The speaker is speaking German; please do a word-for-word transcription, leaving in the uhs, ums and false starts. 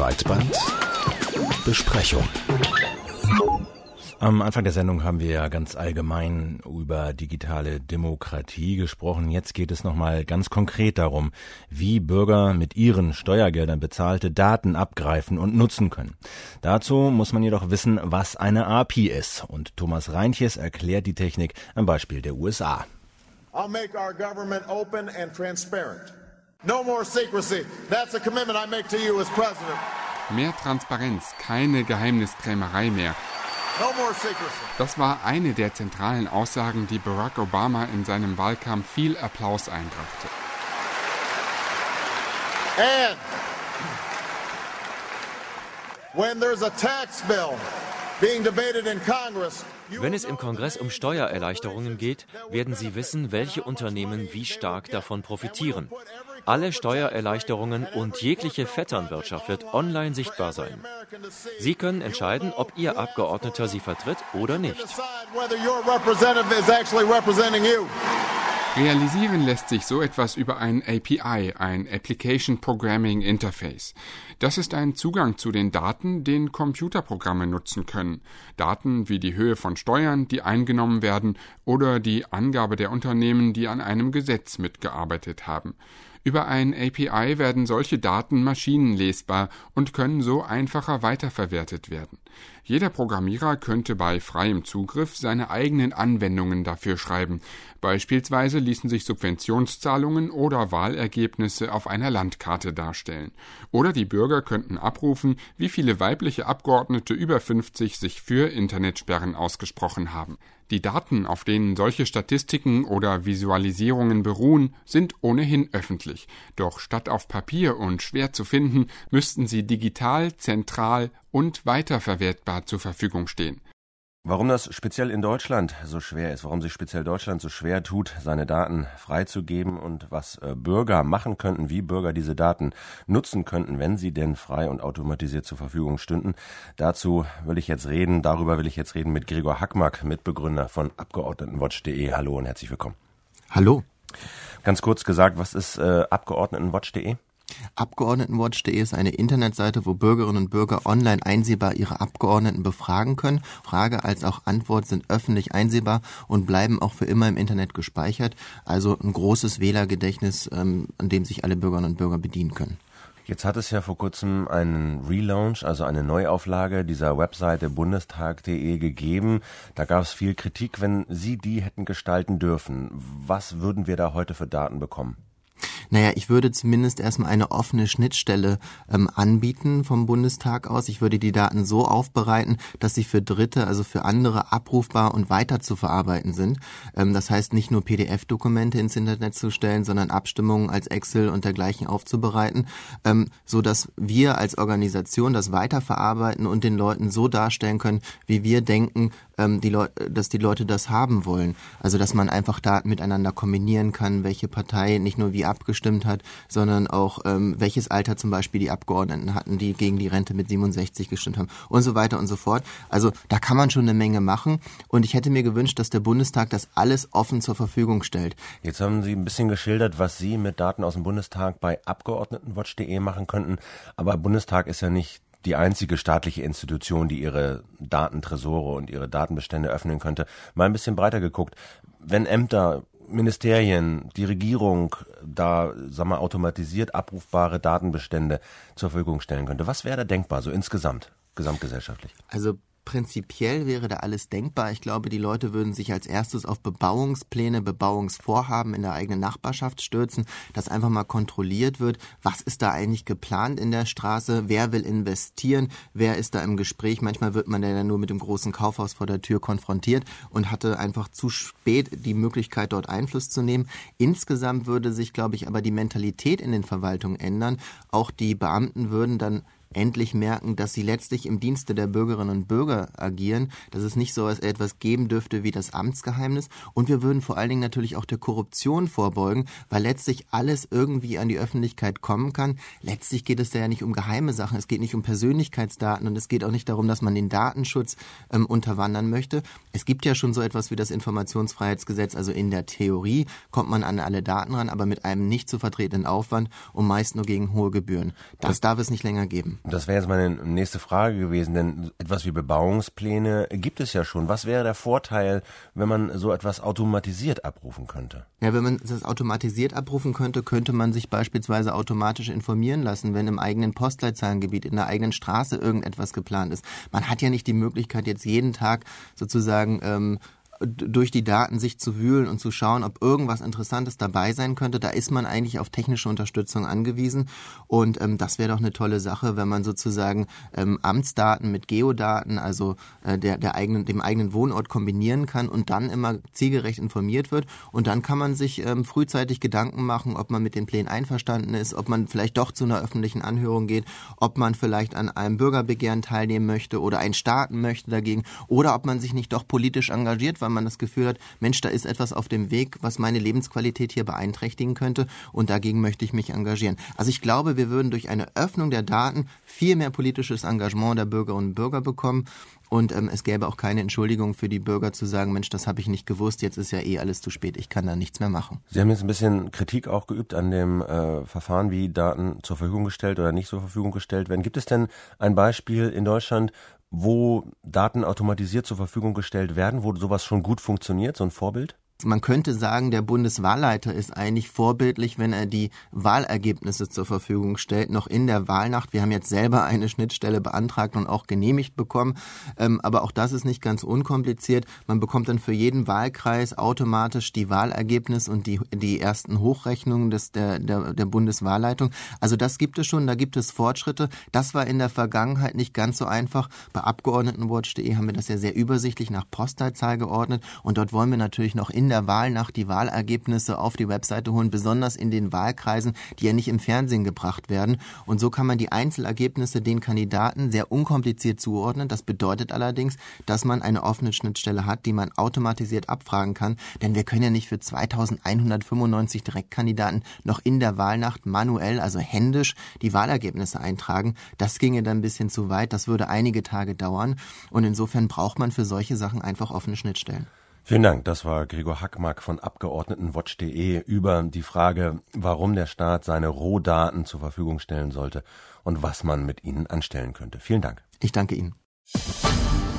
Breitbandbesprechung. Am Anfang der Sendung haben wir ja ganz allgemein über digitale Demokratie gesprochen. Jetzt geht es nochmal ganz konkret darum, wie Bürger mit ihren Steuergeldern bezahlte Daten abgreifen und nutzen können. Dazu muss man jedoch wissen, was eine A P I ist. Und Thomas Reintjes erklärt die Technik am Beispiel der U S A. I'll make our government open and transparent. No more secrecy. That's a commitment I make to you as president. Mehr Transparenz, keine Geheimniskrämerei mehr. No more secrecy. Das war eine der zentralen Aussagen, die Barack Obama in seinem Wahlkampf viel Applaus einbrachte. And when there's a tax bill being debated in Congress, wenn es im Kongress um Steuererleichterungen geht, werden Sie wissen, welche Unternehmen wie stark davon profitieren. Alle Steuererleichterungen und jegliche Vetternwirtschaft wird online sichtbar sein. Sie können entscheiden, ob Ihr Abgeordneter Sie vertritt oder nicht. Realisieren lässt sich so etwas über ein A P I, ein Application Programming Interface. Das ist ein Zugang zu den Daten, den Computerprogramme nutzen können. Daten wie die Höhe von Steuern, die eingenommen werden, oder die Angabe der Unternehmen, die an einem Gesetz mitgearbeitet haben. Über ein A P I werden solche Daten maschinenlesbar und können so einfacher weiterverwertet werden. Jeder Programmierer könnte bei freiem Zugriff seine eigenen Anwendungen dafür schreiben. Beispielsweise ließen sich Subventionszahlungen oder Wahlergebnisse auf einer Landkarte darstellen. Oder die Bürger könnten abrufen, wie viele weibliche Abgeordnete über fünfzig sich für Internetsperren ausgesprochen haben. Die Daten, auf denen solche Statistiken oder Visualisierungen beruhen, sind ohnehin öffentlich. Doch statt auf Papier und schwer zu finden, müssten sie digital, zentral und weiterverwertbar zur Verfügung stehen. Warum das speziell in Deutschland so schwer ist, warum sich speziell Deutschland so schwer tut, seine Daten freizugeben und was äh, Bürger machen könnten, wie Bürger diese Daten nutzen könnten, wenn sie denn frei und automatisiert zur Verfügung stünden. Dazu will ich jetzt reden, darüber will ich jetzt reden mit Gregor Hackmack, Mitbegründer von Abgeordnetenwatch punkt de. Hallo und herzlich willkommen. Hallo. Ganz kurz gesagt, was ist äh, Abgeordnetenwatch punkt de? Abgeordnetenwatch punkt de ist eine Internetseite, wo Bürgerinnen und Bürger online einsehbar ihre Abgeordneten befragen können. Frage als auch Antwort sind öffentlich einsehbar und bleiben auch für immer im Internet gespeichert. Also ein großes Wählergedächtnis, ähm, an dem sich alle Bürgerinnen und Bürger bedienen können. Jetzt hat es ja vor kurzem einen Relaunch, also eine Neuauflage dieser Webseite bundestag punkt de gegeben. Da gab es viel Kritik, wenn Sie die hätten gestalten dürfen. Was würden wir da heute für Daten bekommen? Naja, ich würde zumindest erstmal eine offene Schnittstelle ähm, anbieten vom Bundestag aus. Ich würde die Daten so aufbereiten, dass sie für Dritte, also für andere abrufbar und weiter zu verarbeiten sind. Ähm, das heißt, nicht nur P D F-Dokumente ins Internet zu stellen, sondern Abstimmungen als Excel und dergleichen aufzubereiten, ähm, so dass wir als Organisation das weiterverarbeiten und den Leuten so darstellen können, wie wir denken, ähm, die Leu- dass die Leute das haben wollen. Also, dass man einfach Daten miteinander kombinieren kann, welche Partei nicht nur wie abgestimmt hat, sondern auch ähm, welches Alter zum Beispiel die Abgeordneten hatten, die gegen die Rente mit siebenundsechzig gestimmt haben und so weiter und so fort. Also da kann man schon eine Menge machen und ich hätte mir gewünscht, dass der Bundestag das alles offen zur Verfügung stellt. Jetzt haben Sie ein bisschen geschildert, was Sie mit Daten aus dem Bundestag bei Abgeordnetenwatch punkt de machen könnten, aber Bundestag ist ja nicht die einzige staatliche Institution, die ihre Datentresore und ihre Datenbestände öffnen könnte. Mal ein bisschen breiter geguckt, wenn Ämter, Ministerien, die Regierung da, sag mal, automatisiert abrufbare Datenbestände zur Verfügung stellen könnte. Was wäre da denkbar, so insgesamt, gesamtgesellschaftlich? Also prinzipiell wäre da alles denkbar. Ich glaube, die Leute würden sich als erstes auf Bebauungspläne, Bebauungsvorhaben in der eigenen Nachbarschaft stürzen, dass einfach mal kontrolliert wird, was ist da eigentlich geplant in der Straße, wer will investieren, wer ist da im Gespräch. Manchmal wird man ja dann nur mit dem großen Kaufhaus vor der Tür konfrontiert und hatte einfach zu spät die Möglichkeit, dort Einfluss zu nehmen. Insgesamt würde sich, glaube ich, aber die Mentalität in den Verwaltungen ändern. Auch die Beamten würden dann endlich merken, dass sie letztlich im Dienste der Bürgerinnen und Bürger agieren, dass es nicht so etwas geben dürfte wie das Amtsgeheimnis. Und wir würden vor allen Dingen natürlich auch der Korruption vorbeugen, weil letztlich alles irgendwie an die Öffentlichkeit kommen kann. Letztlich geht es da ja nicht um geheime Sachen, es geht nicht um Persönlichkeitsdaten und es geht auch nicht darum, dass man den Datenschutz ähm, unterwandern möchte. Es gibt ja schon so etwas wie das Informationsfreiheitsgesetz, also in der Theorie kommt man an alle Daten ran, aber mit einem nicht zu vertretenden Aufwand und meist nur gegen hohe Gebühren. Das, das darf es nicht länger geben. Das wäre jetzt meine nächste Frage gewesen, denn etwas wie Bebauungspläne gibt es ja schon. Was wäre der Vorteil, wenn man so etwas automatisiert abrufen könnte? Ja, wenn man das automatisiert abrufen könnte, könnte man sich beispielsweise automatisch informieren lassen, wenn im eigenen Postleitzahlengebiet, in der eigenen Straße irgendetwas geplant ist. Man hat ja nicht die Möglichkeit, jetzt jeden Tag sozusagen ähm, durch die Daten sich zu wühlen und zu schauen, ob irgendwas Interessantes dabei sein könnte. Da ist man eigentlich auf technische Unterstützung angewiesen und ähm, das wäre doch eine tolle Sache, wenn man sozusagen ähm, Amtsdaten mit Geodaten, also äh, der, der eigenen, dem eigenen Wohnort kombinieren kann und dann immer zielgerecht informiert wird und dann kann man sich ähm, frühzeitig Gedanken machen, ob man mit den Plänen einverstanden ist, ob man vielleicht doch zu einer öffentlichen Anhörung geht, ob man vielleicht an einem Bürgerbegehren teilnehmen möchte oder einen starten möchte dagegen oder ob man sich nicht doch politisch engagiert, weil man das Gefühl hat, Mensch, da ist etwas auf dem Weg, was meine Lebensqualität hier beeinträchtigen könnte und dagegen möchte ich mich engagieren. Also ich glaube, wir würden durch eine Öffnung der Daten viel mehr politisches Engagement der Bürgerinnen und Bürger bekommen und ähm, es gäbe auch keine Entschuldigung für die Bürger zu sagen, Mensch, das habe ich nicht gewusst, jetzt ist ja eh alles zu spät, ich kann da nichts mehr machen. Sie haben jetzt ein bisschen Kritik auch geübt an dem äh, Verfahren, wie Daten zur Verfügung gestellt oder nicht zur Verfügung gestellt werden. Gibt es denn ein Beispiel in Deutschland, wo Daten automatisiert zur Verfügung gestellt werden, wo sowas schon gut funktioniert, so ein Vorbild? Man könnte sagen, der Bundeswahlleiter ist eigentlich vorbildlich, wenn er die Wahlergebnisse zur Verfügung stellt, noch in der Wahlnacht. Wir haben jetzt selber eine Schnittstelle beantragt und auch genehmigt bekommen, ähm, aber auch das ist nicht ganz unkompliziert. Man bekommt dann für jeden Wahlkreis automatisch die Wahlergebnisse und die, die ersten Hochrechnungen des, der, der, der Bundeswahlleitung. Also das gibt es schon, da gibt es Fortschritte. Das war in der Vergangenheit nicht ganz so einfach. Bei Abgeordnetenwatch punkt de haben wir das ja sehr übersichtlich nach Postleitzahl geordnet und dort wollen wir natürlich noch in der Wahlnacht die Wahlergebnisse auf die Webseite holen, besonders in den Wahlkreisen, die ja nicht im Fernsehen gebracht werden. Und so kann man die Einzelergebnisse den Kandidaten sehr unkompliziert zuordnen. Das bedeutet allerdings, dass man eine offene Schnittstelle hat, die man automatisiert abfragen kann. Denn wir können ja nicht für zweitausendeinhundertfünfundneunzig Direktkandidaten noch in der Wahlnacht manuell, also händisch, die Wahlergebnisse eintragen. Das ginge dann ein bisschen zu weit. Das würde einige Tage dauern. Und insofern braucht man für solche Sachen einfach offene Schnittstellen. Vielen Dank. Das war Gregor Hackmack von Abgeordnetenwatch punkt de über die Frage, warum der Staat seine Rohdaten zur Verfügung stellen sollte und was man mit ihnen anstellen könnte. Vielen Dank. Ich danke Ihnen.